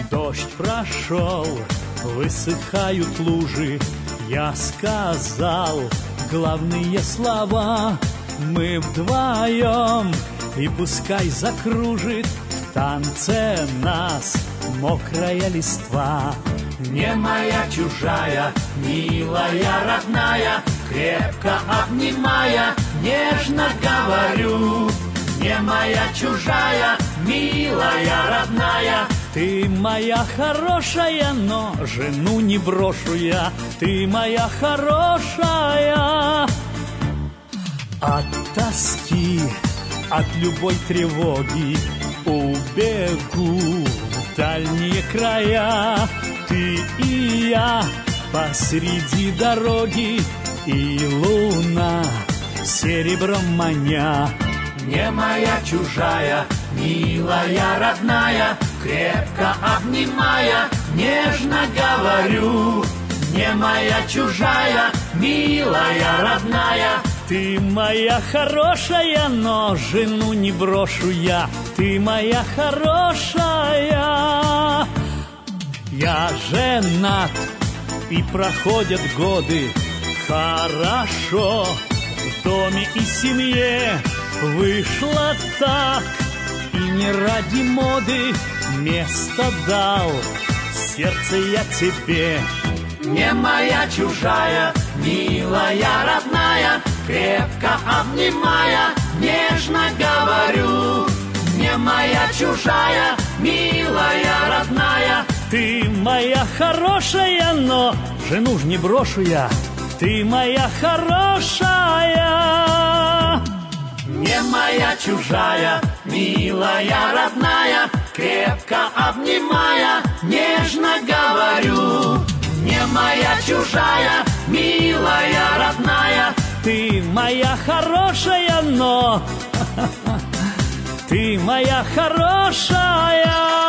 Дождь прошел, высыхают лужи. Я сказал главные слова. Мы вдвоем, и пускай закружит в танце нас мокрая листва. Не моя чужая, милая, родная, крепко обнимая, нежно говорю. Не моя чужая, милая, родная, ты моя хорошая, но жену не брошу я. Ты моя хорошая. От тоски, от любой тревоги убегу в дальние края. Ты и я посреди дороги, и луна серебром маня. Не моя чужая, милая, родная, крепко обнимая, нежно говорю. Не моя чужая, милая, родная, ты моя хорошая, но жену не брошу я. Ты моя хорошая. Я женат, и проходят годы хорошо. В доме и семье вышло так, и не ради моды место дал. Сердце я тебе. Не моя чужая, милая, родная, крепко обнимая, нежно говорю. Не моя чужая, милая, родная, ты моя хорошая, но жену ж не брошу я. Ты моя хорошая. Не моя чужая, милая, родная, крепко обнимая, нежно говорю. Не моя чужая, милая, родная, ты моя хорошая, но ты моя хорошая.